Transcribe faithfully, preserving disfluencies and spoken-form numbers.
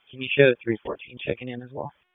Can you show three fourteen checking in as well?